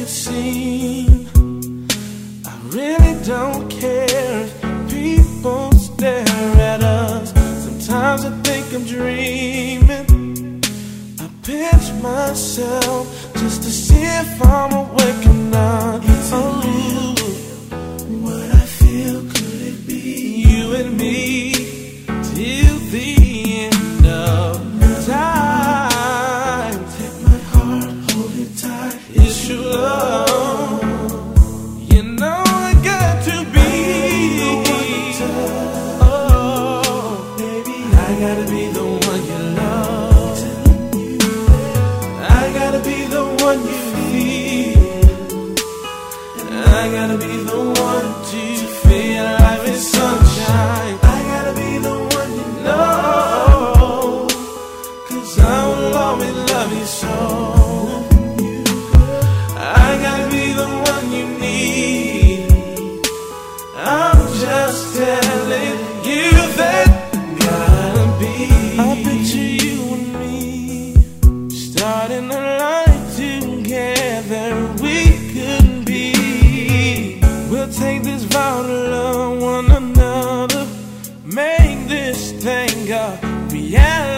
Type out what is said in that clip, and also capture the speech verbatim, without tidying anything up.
it seem. I really don't care if people stare at us. Sometimes I think I'm dreaming. I pinch myself just to see if I'm awake or not. Is it real? What I feel, could it be? You and me till the end of time. Take my heart, hold it tight. It's your love. You know I got to be. Oh, Baby, I gotta be the one you love. I gotta be the one you feel. I gotta be the one to feel life is sunshine. I gotta be the one you know, 'cause I will always love you so. I gotta be the one you need. I'm just telling you that gotta be. I picture you and me starting a life together. We couldn't be. We'll take this vow to love one another. Make this thing a reality.